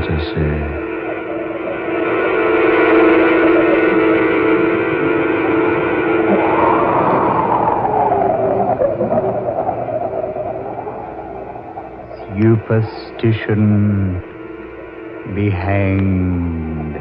fantasy. Superstition be hanged.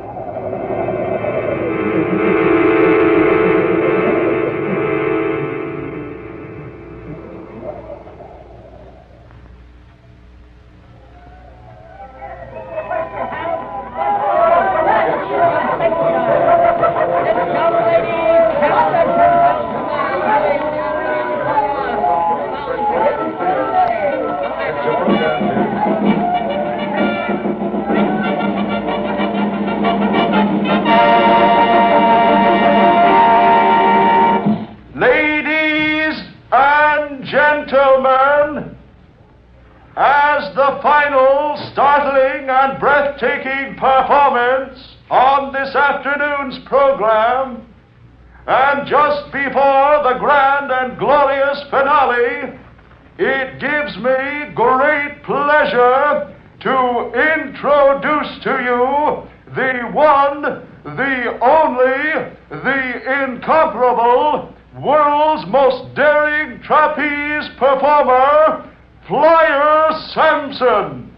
Gentlemen, as the final startling and breathtaking performance on this afternoon's program, and just before the grand and glorious finale, it gives me great pleasure to introduce to you the one, the only, the incomparable, world's most daring trapeze performer, Flyer Sampson.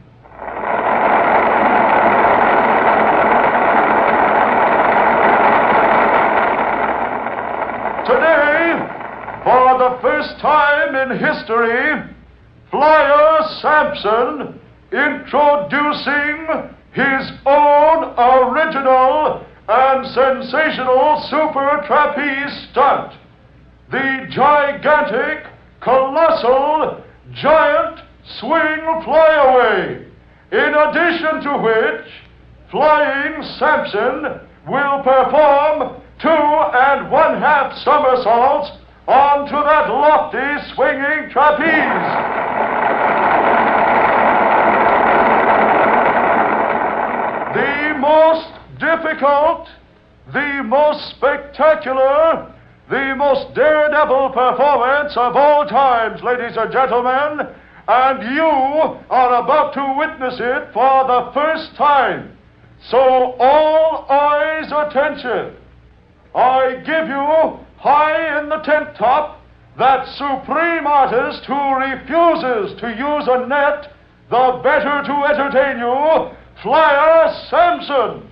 Today, for the first time in history, Flyer Sampson introducing his own original and sensational super trapeze stunt. The gigantic, colossal, giant swing flyaway, in addition to which Flying Sampson will perform 2 1/2 somersaults onto that lofty swinging trapeze. The most difficult, the most spectacular, the most daredevil performance of all times, ladies and gentlemen, and you are about to witness it for the first time. So all eyes attention. I give you, high in the tent top, that supreme artist who refuses to use a net, the better to entertain you, Flyer Sampson.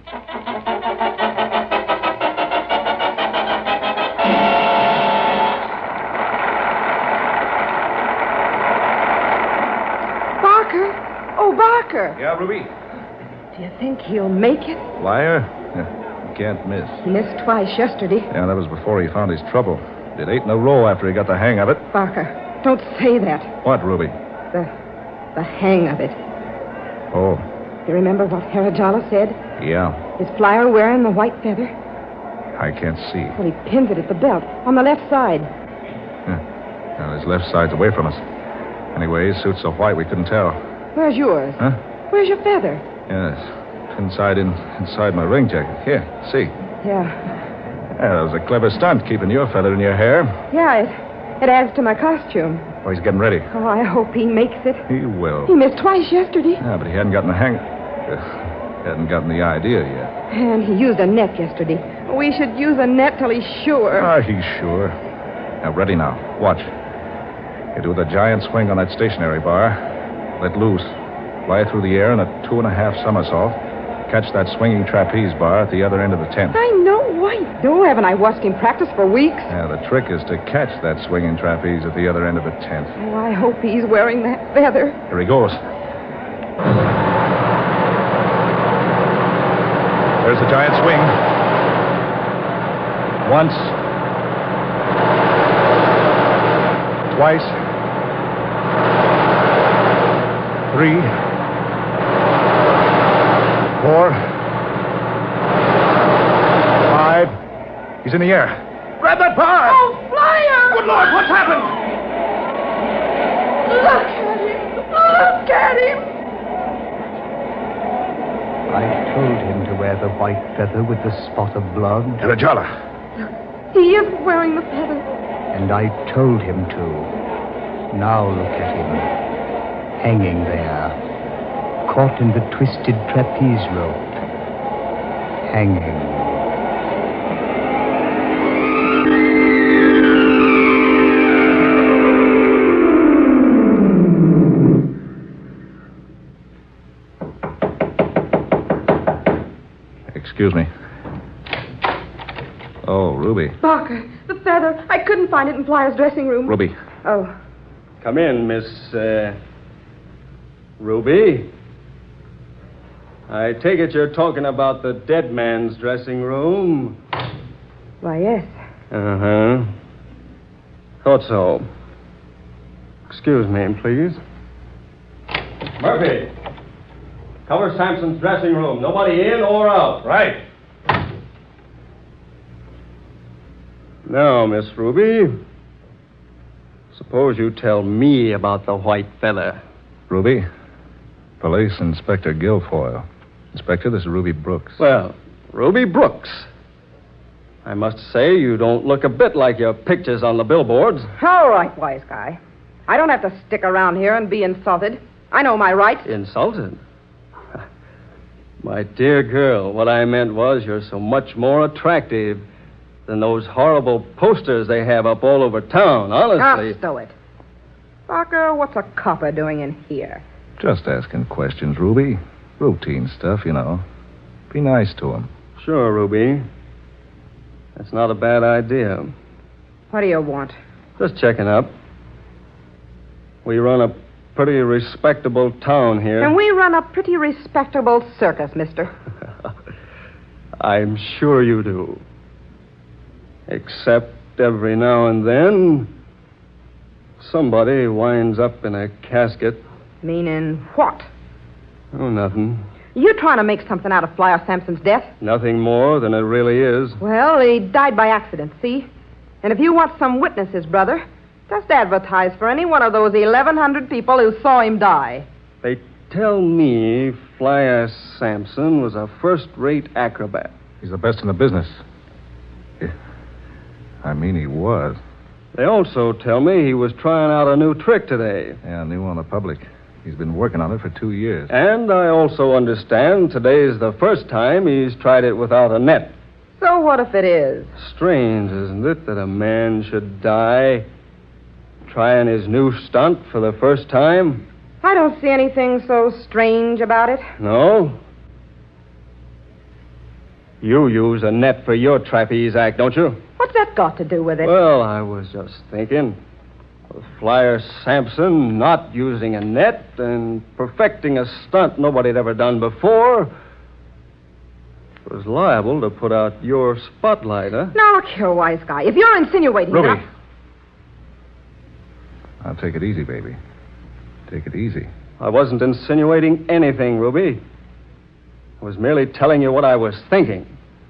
Barker? Oh, Barker. Yeah, Ruby? Do you think he'll make it? Flyer? Yeah, you can't miss. He missed twice yesterday. Yeah, that was before he found his trouble. Did 8 in a row after he got the hang of it. Barker, don't say that. What, Ruby? The hang of it. Oh, You remember what Harajala said? yeah. Is Flyer wearing the white feather? I can't see. Well, he pins it at the belt, on the left side. Well, his left side's away from us. Anyway, his suit's so white we couldn't tell. Where's yours? Huh? Where's your feather? Yes. Inside my ring jacket. Here, see. Yeah. Yeah, that was a clever stunt, keeping your feather in your hair. Yeah, it adds to my costume. Oh, he's getting ready. Oh, I hope he makes it. He will. He missed twice yesterday. Yeah, but he hadn't gotten the hang... hadn't gotten the idea yet. And he used a net yesterday. We should use a net till he's sure. Ah, he's sure. Now, ready now. Watch. You do the giant swing on that stationary bar. Let loose. Fly through the air in a 2 1/2 somersault. Catch that swinging trapeze bar at the other end of the tent. I know. I know. Haven't I watched him practice for weeks? Yeah, the trick is to catch that swinging trapeze at the other end of the tent. Oh, I hope he's wearing that feather. Here he goes. There's the giant swing. Once. Twice. 3. 4. 5. He's in the air. Grab that bar! Oh, Flyer! Good Lord, what's happened? Look at him! Look at him! I told him to wear the white feather with the spot of blood, Harajala. He is wearing the feather. and I told him to. Now look at him, hanging there, caught in the twisted trapeze rope. Hanging. Excuse me. Oh, Ruby. Barker, the feather. I couldn't find it in Flyer's dressing room. Ruby. Oh. Come in, Miss, Ruby. I take it you're talking about the dead man's dressing room. Why, yes. Uh-huh. Thought so. Excuse me, please. Murphy, cover Sampson's dressing room. Nobody in or out. Right. Now, Miss Ruby, suppose you tell me about the white feather. Ruby, Police Inspector Guilfoyle. Inspector, this is Ruby Brooks. Well, Ruby Brooks. I must say you don't look a bit like your pictures on the billboards. All right, wise guy. I don't have to stick around here and be insulted. I know my rights. Insulted? My dear girl, what I meant was you're so much more attractive than those horrible posters they have up all over town, honestly. Ah, stow it. Barker, what's a copper doing in here? Just asking questions, Ruby. Routine stuff, you know. Be nice to him. Sure, Ruby. That's not a bad idea. What do you want? Just checking up. We run a pretty respectable town here. And we run a pretty respectable circus, mister. I'm sure you do. Except every now and then, somebody winds up in a casket. Meaning what? Oh, nothing. You trying to make something out of Flyer Sampson's death? Nothing more than it really is. Well, he died by accident, see? And if you want some witnesses, brother, just advertise for any one of those 1,100 people who saw him die. They tell me Flyer Sampson was a first-rate acrobat. He's the best in the business. I mean, he was. They also tell me he was trying out a new trick today. Yeah, new on the public. He's been working on it for 2 years. And I also understand today's the first time he's tried it without a net. So what if it is? Strange, isn't it, that a man should die trying his new stunt for the first time? I don't see anything so strange about it. No? You use a net for your trapeze act, don't you? What's that got to do with it? Well, I was just thinking. With Flyer Sampson not using a net and perfecting a stunt nobody had ever done before, was liable to put out your spotlight, huh? Now, look here, wise guy. If you're insinuating Ruby. that... Now, take it easy, baby. Take it easy. I wasn't insinuating anything, Ruby. I was merely telling you what I was thinking.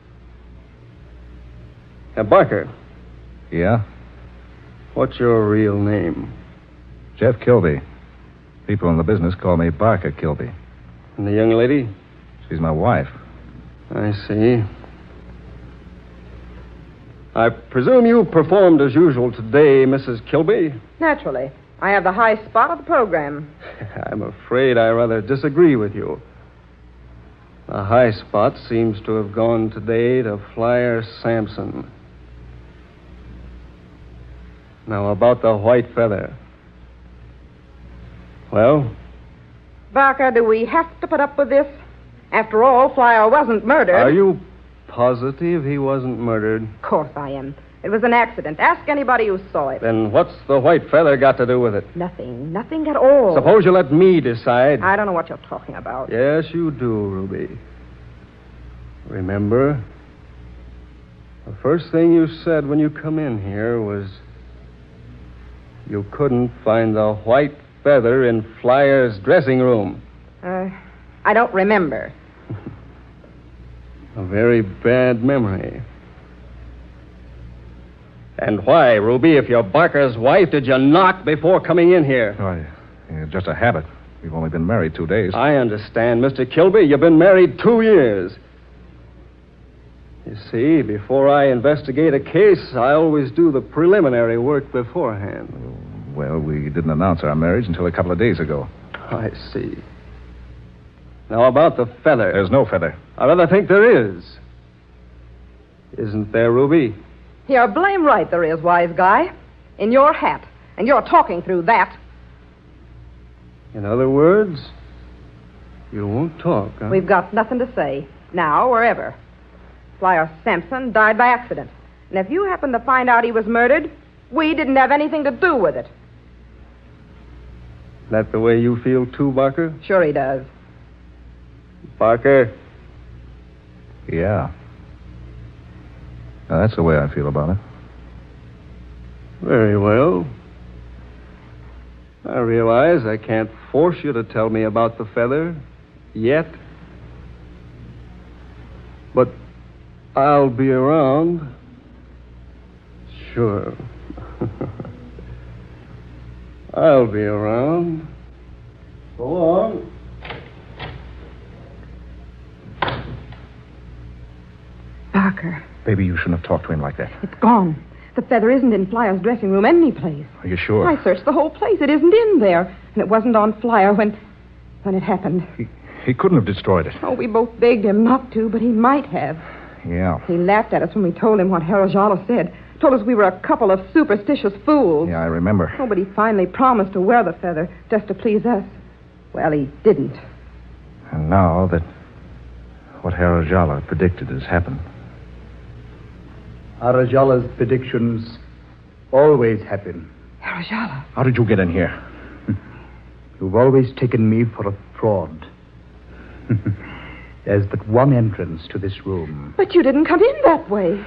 Now, Barker, Yeah? what's your real name? Jeff Kilby. People in the business call me Barker Kilby. And the young lady? She's my wife. I see. I presume you performed as usual today, Mrs. Kilby? Naturally. I have the high spot of the program. I'm afraid I rather disagree with you. The high spot seems to have gone today to Flyer Sampson. Now, about the white feather. Well? Barker, do we have to put up with this? After all, Flyer wasn't murdered. Are you positive he wasn't murdered? Of course I am. It was an accident. Ask anybody who saw it. Then what's the white feather got to do with it? Nothing. Nothing at all. Suppose you let me decide. I don't know what you're talking about. Yes, you do, Ruby. Remember, the first thing you said when you come in here was you couldn't find the white feather in Flyer's dressing room. I don't remember. A very bad memory. And why, Ruby, if you're Barker's wife, did you knock before coming in here? Oh, just a habit. We've only been married 2 days. I understand, Mr. Kilby. You've been married 2 years. You see, before I investigate a case, I always do the preliminary work beforehand. Well, we didn't announce our marriage until a couple of days ago. I see. Now, about the feather. There's no feather. I rather think there is. Isn't there, Ruby? You're blame right there is, wise guy. In your hat. And you're talking through that. In other words, you won't talk, huh? We've got nothing to say. Now or ever. Flyer Sampson died by accident. And if you happen to find out he was murdered, we didn't have anything to do with it. That the way you feel, too, Barker? Sure he does. Barker? Yeah. Now, that's the way I feel about it. Very well. I realize I can't force you to tell me about the feather yet. But I'll be around. Sure. I'll be around. So long. Barker, Baby, you shouldn't have talked to him like that. it's gone. The feather isn't in Flyer's dressing room anyplace. Are you sure? I searched the whole place. It isn't in there. And it wasn't on Flyer when it happened. He couldn't have destroyed it. Oh, we both begged him not to, but he might have. Yeah. He laughed at us when we told him what Harold Jala said. Told us we were a couple of superstitious fools. Yeah, I remember. Oh, but he finally promised to wear the feather just to please us. Well, he didn't. And now that what Harold Jala predicted has happened. Arajala's predictions always happen. Harold Jala. How did you get in here? You've always taken me for a fraud. There's but one entrance to this room. But you didn't come in that way.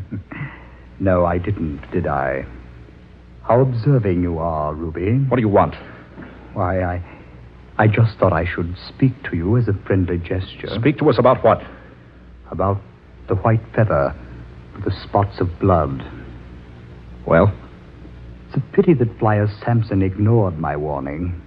No, I didn't, did I? How observing you are, Ruby. What do you want? Why, I just thought I should speak to you as a friendly gesture. Speak to us about what? About the white feather with the spots of blood. Well? It's a pity that Flyer Sampson ignored my warning.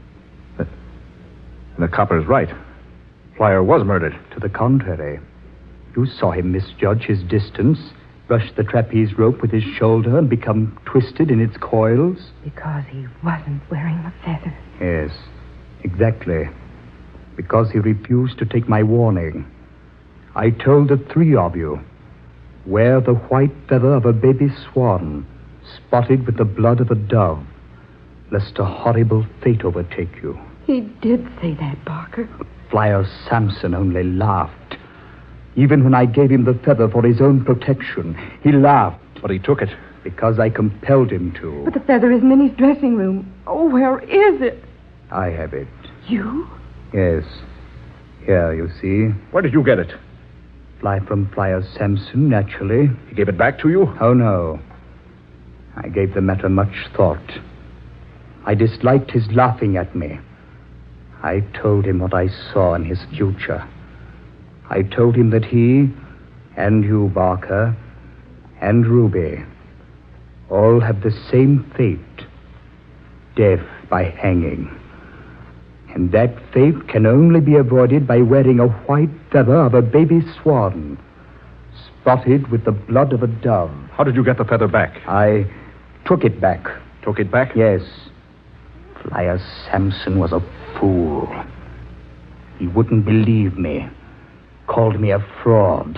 The copper's right. Flyer was murdered. To the contrary. You saw him misjudge his distance, brush the trapeze rope with his shoulder, and become twisted in its coils. Because he wasn't wearing the feather. Yes, exactly. Because he refused to take my warning. I told the three of you, wear the white feather of a baby swan, spotted with the blood of a dove, lest a horrible fate overtake you. He did say that, Barker. Flyer Sampson only laughed. Even when I gave him the feather for his own protection, he laughed. But he took it. Because I compelled him to. But the feather isn't in his dressing room. Oh, where is it? I have it. You? Yes. Here, you see. Where did you get it? From Flyer Sampson, naturally. He gave it back to you? Oh, no. I gave the matter much thought. I disliked his laughing at me. I told him what I saw in his future. I told him that he, and you, Barker, and Ruby, all have the same fate. Death by hanging. And that fate can only be avoided by wearing a white feather of a baby swan, spotted with the blood of a dove. How did you get the feather back? I took it back. Took it back? Yes. Flyer Sampson was a fool. He wouldn't believe me. Called me a fraud.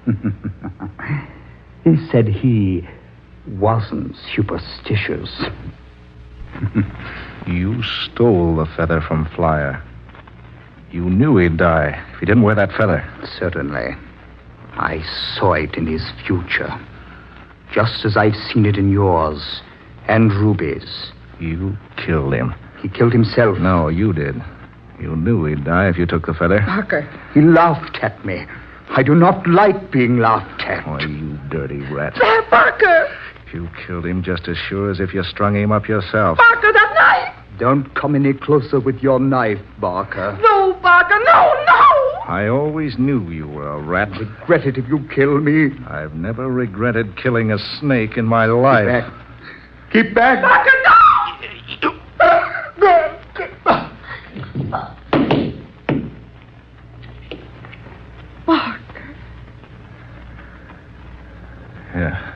He said he wasn't superstitious. You stole the feather from Flyer. You knew he'd die if he didn't wear that feather. Certainly. I saw it in his future. Just as I've seen it in yours and Ruby's. You killed him. He killed himself. No, you did. You knew he'd die if you took the feather. Barker. He laughed at me. I do not like being laughed at. Oh, you dirty rat. Barker! You killed him just as sure as if you strung him up yourself. Barker, that knife! Don't come any closer with your knife, Barker. No, Barker, no, no! I always knew you were a rat. Regret it if you kill me. I've never regretted killing a snake in my life. Keep back. Keep back. Barker, no! Barker. Yeah.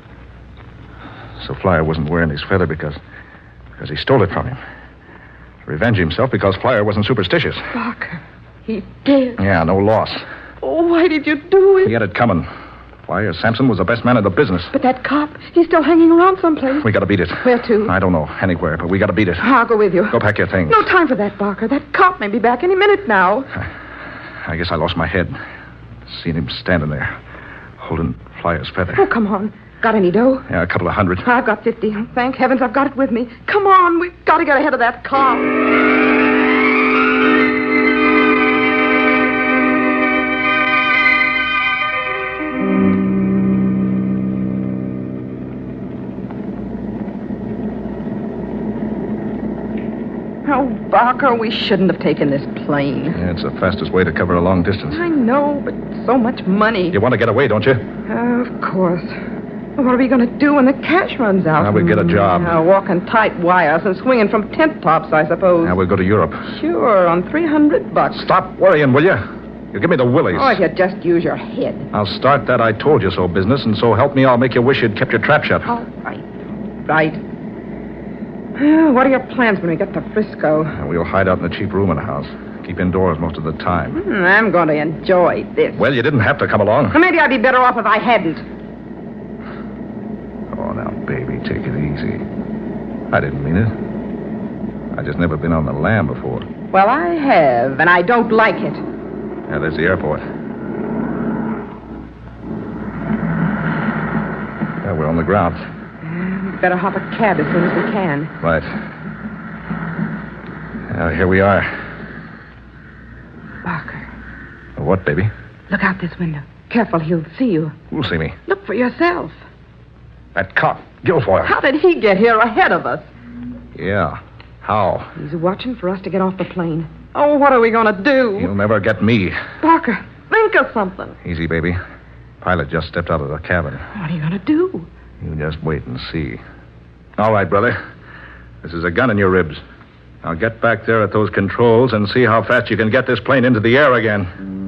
So Flyer wasn't wearing his feather because he stole it from him. To revenge himself because Flyer wasn't superstitious. Barker. He did. Yeah, no loss. Oh, why did you do it? He had it coming. Flyer Sampson was the best man in the business. But that cop, he's still hanging around someplace. We got to beat it. Where to? I don't know. Anywhere, but we got to beat it. I'll go with you. Go pack your things. No time for that, Barker. That cop may be back any minute now. I guess I lost my head. Seen him standing there, holding Flyer's feather. Oh, come on. Got any dough? Yeah, a couple of hundred. I've got 50. Thank heavens I've got it with me. Come on, we've got to get ahead of that cop. Oh, Barker, we shouldn't have taken this plane. Yeah, it's the fastest way to cover a long distance. I know, but so much money. You want to get away, don't you? Of course. What are we going to do when the cash runs out? Now we'll get a job. Walking tight wires and swinging from tent tops, I suppose. Now we'll go to Europe. Sure, on $300. Stop worrying, will you? You give me the willies. Oh, if you just use your head. I'll start that I told you so business, and so help me, I'll make you wish you'd kept your trap shut. All right. Right. What are your plans when we get to Frisco? We'll hide out in a cheap room in the house. Keep indoors most of the time. I'm going to enjoy this. Well, you didn't have to come along. Well, maybe I'd be better off if I hadn't. Oh, now, baby, take it easy. I didn't mean it. I just never been on the lam before. Well, I have, and I don't like it. Yeah, there's the airport. Yeah, we're on the ground. Better hop a cab as soon as we can. Right. Here we are. Barker, What, baby? look out this window. Careful, he'll see you. Who'll see me? Look for yourself. That cop, Guilfoyle. How did he get here ahead of us? Yeah. How? He's watching for us to get off the plane. Oh, what are we going to do? He'll never get me. Barker, think of something. Easy, baby. Pilot just stepped out of the cabin. What are you going to do? You just wait and see. All right, brother. This is a gun in your ribs. Now get back there at those controls and see how fast you can get this plane into the air again.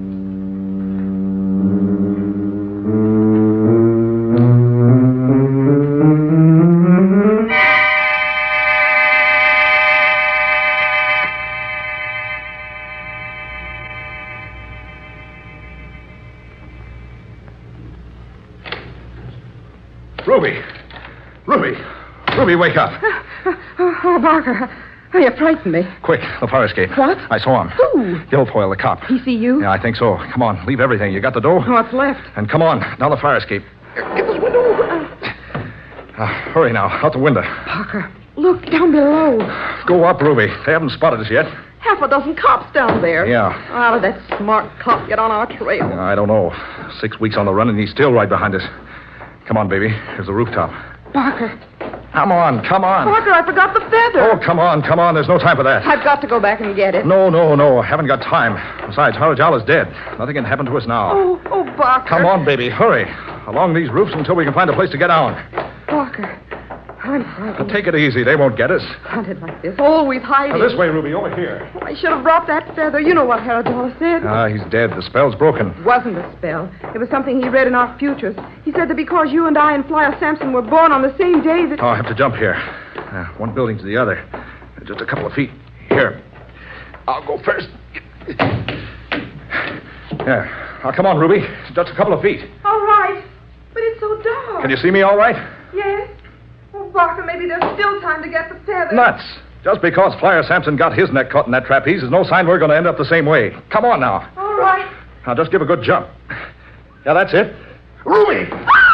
Ruby! Ruby! Ruby, wake up. Oh, Barker, you frightened me. Quick, the fire escape. What? I saw him. Who? Guilfoyle, the cop. He see you? Yeah, I think so. Come on, leave everything. You got the dough? What's left? And come on, down the fire escape. Get this window open. Hurry now, out the window. Barker, look down below. Go up, Ruby. They haven't spotted us yet. Half a dozen cops down there. Yeah. How did that smart cop get on our trail? I don't know. 6 weeks on the run, and he's still right behind us. Come on, baby. Here's the rooftop. Barker. Come on, come on. Barker, I forgot the feather. Oh, come on, come on. There's no time for that. I've got to go back and get it. No. I haven't got time. Besides, Harajal is dead. Nothing can happen to us now. Oh, Barker. Come on, baby. Hurry. Along these roofs until we can find a place to get down. Barker, I'm frightened. Take it easy. They won't get us. Hunted like this, always hiding. Now, this way, Ruby. Over here. I should have brought that feather. You know what Haradala said. He's dead. The spell's broken. It wasn't a spell. It was something he read in our futures. He said that because you and I and Flyer Sampson were born on the same day that... Oh, I have to jump here. One building to the other. Just a couple of feet. Here. I'll go first. Yeah. Now, come on, Ruby. Just a couple of feet. All right. But it's so dark. Can you see me all right? Yes. Oh, Barker, maybe there's still time to get the feather. Nuts. Just because Flyer Sampson got his neck caught in that trapeze is no sign we're going to end up the same way. Come on now. All right. Now, just give a good jump. Yeah, that's it. Ruby!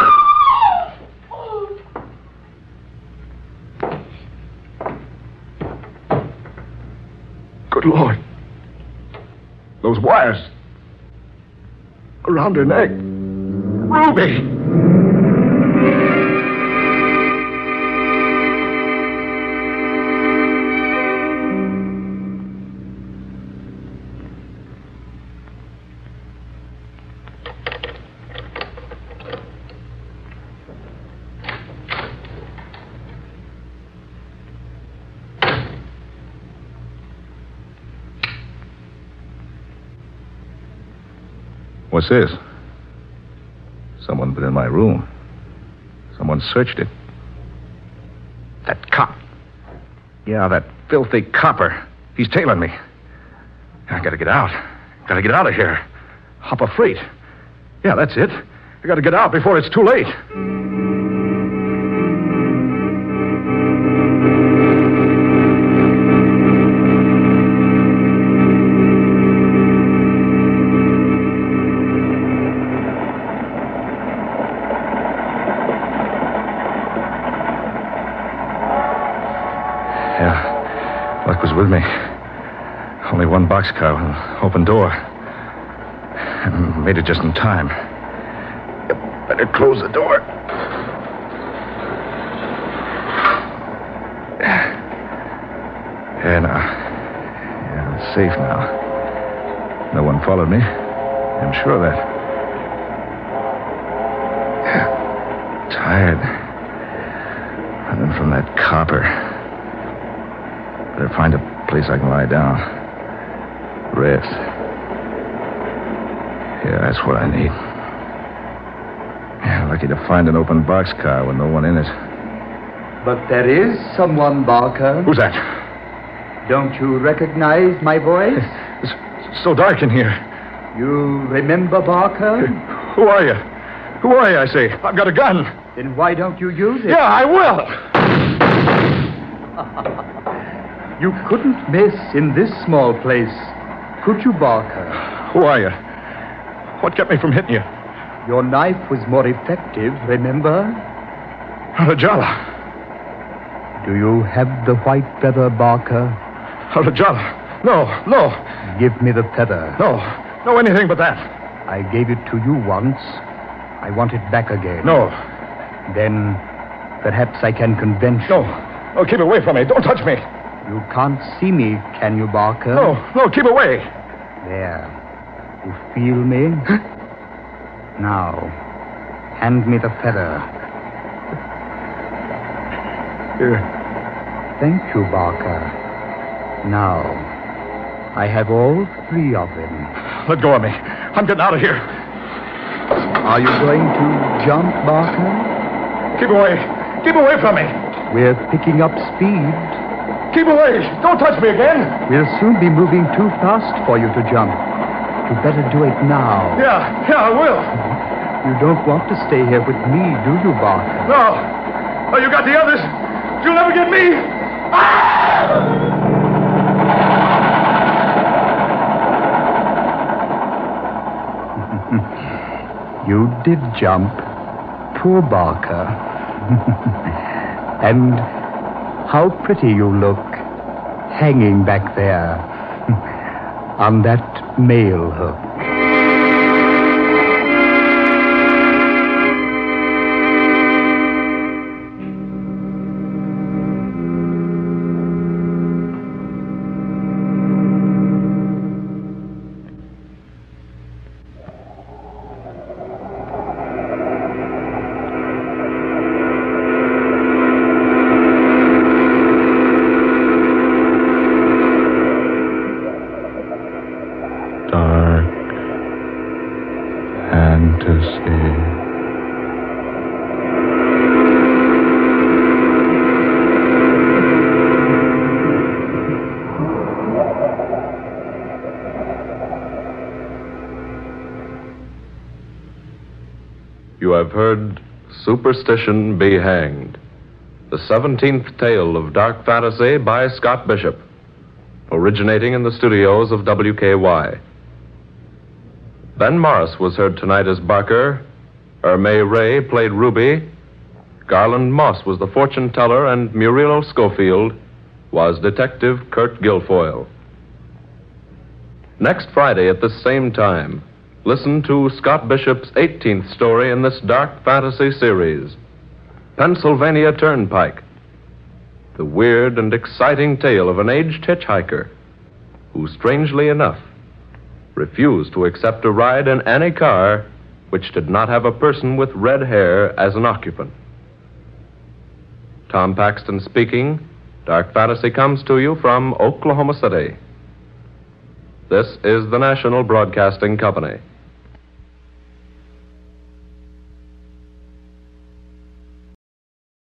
Good Lord. Those wires. Around her neck. Ruby! What's this? Someone been in my room. Someone searched it. That cop. Yeah, that filthy copper. He's tailing me. I gotta get out. Gotta get out of here. Hop a freight. Yeah, that's it. I gotta get out before it's too late. Yeah, luck was with me. Only one boxcar with an open door. I made it just in time. Better close the door. Yeah, now. Yeah, I'm safe now. No one followed me. I'm sure of that. Yeah. Tired. Running from that copper. Better find a place I can lie down. Rest. Yeah, that's what I need. Yeah, lucky to find an open boxcar with no one in it. But there is someone, Barker. Who's that? Don't you recognize my voice? It's so dark in here. You remember Barker? Who are you? Who are you, I say? I've got a gun. Then why don't you use it? Yeah, I will. You couldn't miss in this small place, could you, Barker? Who are you? What kept me from hitting you? Your knife was more effective, remember? Arajala. Do you have the white feather, Barker? Arajala. No. Give me the feather. No, anything but that. I gave it to you once. I want it back again. No. Then perhaps I can convince you. No, keep away from me. Don't touch me. You can't see me, can you, Barker? No, keep away. There. You feel me? Now, hand me the feather. Here. Thank you, Barker. Now, I have all three of them. Let go of me. I'm getting out of here. Are you going to jump, Barker? Keep away. Keep away from me. We're picking up speed. Keep away. Don't touch me again. We'll soon be moving too fast for you to jump. You better do it now. Yeah, I will. You don't want to stay here with me, do you, Barker? No. Oh, you got the others. You'll never get me. Ah! You did jump. Poor Barker. And how pretty you look, hanging back there on that mail hook. You have heard Superstition Be Hanged, the 17th tale of dark fantasy by Scott Bishop, originating in the studios of WKY. Ben Morris was heard tonight as Barker, Ermay Ray played Ruby, Garland Moss was the fortune teller, and Muriel Schofield was Detective Kurt Guilfoyle. Next Friday at this same time, listen to Scott Bishop's 18th story in this dark fantasy series, Pennsylvania Turnpike, the weird and exciting tale of an aged hitchhiker who, strangely enough, refused to accept a ride in any car which did not have a person with red hair as an occupant. Tom Paxton speaking. Dark Fantasy comes to you from Oklahoma City. This is the National Broadcasting Company.